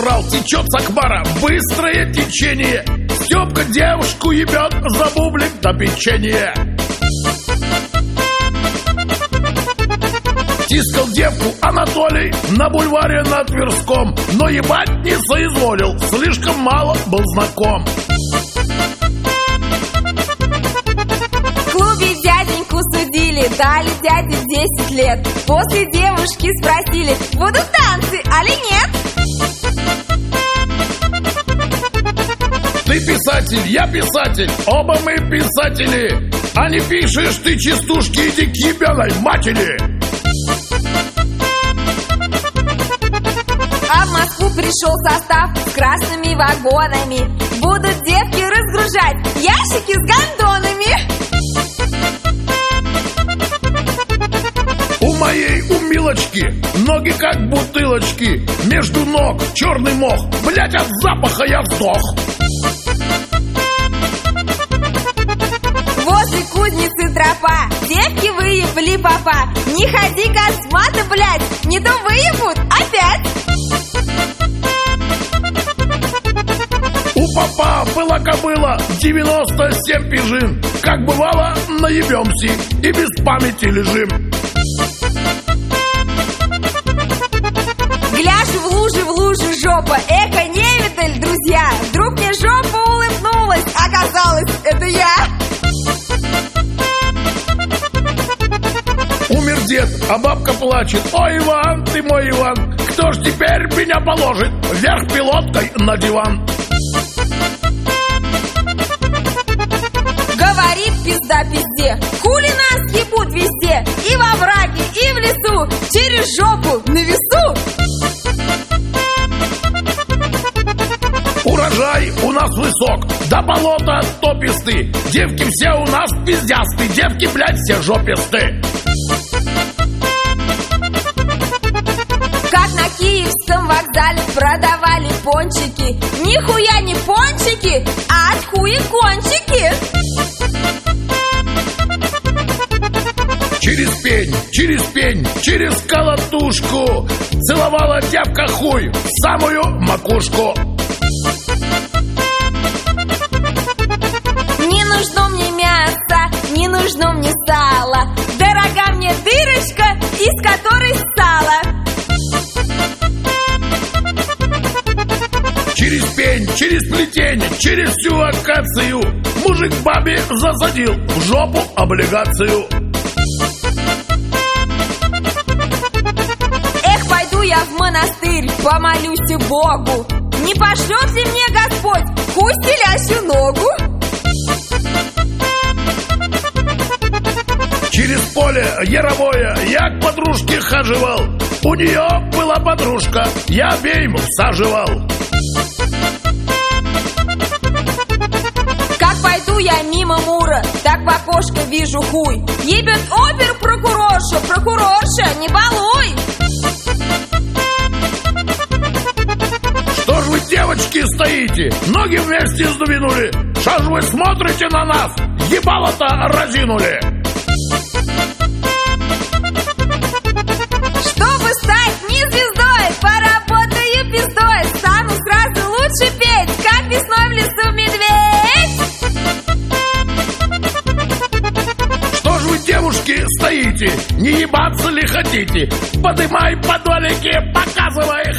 насрал, течет с Акбара быстрое течение. Степка девушку ебет за бублик до печенья. Тискал девку Анатолий на бульваре на Тверском, но ебать не соизволил, слишком мало был знаком. В клубе дяденьку судили, дали дяде 10 лет. После девушки спросили, будут танцы, али нет? Ты писатель, я писатель, оба мы писатели. А не пишешь ты частушки, иди к ебаной матери. А в Москву пришел состав с красными вагонами. Будут девки разгружать ящики с гондонами. У моей, у Милочки, ноги как бутылочки. Между ног черный мох, блять, от запаха я сдох. Возле кузницы тропа, девки выебли папа. Не ходи, космата, блять, не то выебут опять. У папа была кобыла 97 пижин. Как бывало, наебемся и без памяти лежим. Гляжу в лужу жопа, эко не видаль, друзья. Вдруг мне жопа улыбнулась, оказалось, это я. Умер дед, а бабка плачет. Ой, Иван, ты мой Иван, кто ж теперь меня положит вверх пилоткой на диван? Говорит пизда пизде, хули нас ебут везде. И во враге, и в лесу, через жопу на весу. Урожай у нас высок, до болота тописты. Девки все у нас пиздясты, девки, блядь, все жописты. Как на Киевском вокзале продавали пончики. Нихуя не пончики, а от хуя кончики. Через пень, через колотушку целовала девка хуй в самую макушку. Не нужно мне мясо, не нужно мне сало. Дорога мне дырочка, из которой сало. Через пень, через плетень, через всю акацию мужик бабе засадил в жопу облигацию. Эх, пойду я в монастырь, помолюсь Богу. Не пошлет ли мне Господь хуй стелящую ногу? Через поле яровое я к подружке хаживал. У нее была подружка, я обеим всаживал. Как пойду я мимо Мура, так в окошко вижу хуй. Ебет обер-прокурорша, прокурорша, не балуй. Что ж вы, девочки, стоите? Ноги вместе сдвинули. Что ж вы смотрите на нас? Ебало-то разинули. Чтобы стать не звездой, поработаю пиздой. Стану сразу лучше петь, как весной в лесу медведь. Что ж вы, девушки, стоите? Не ебаться ли хотите? Подымай подолики, показывай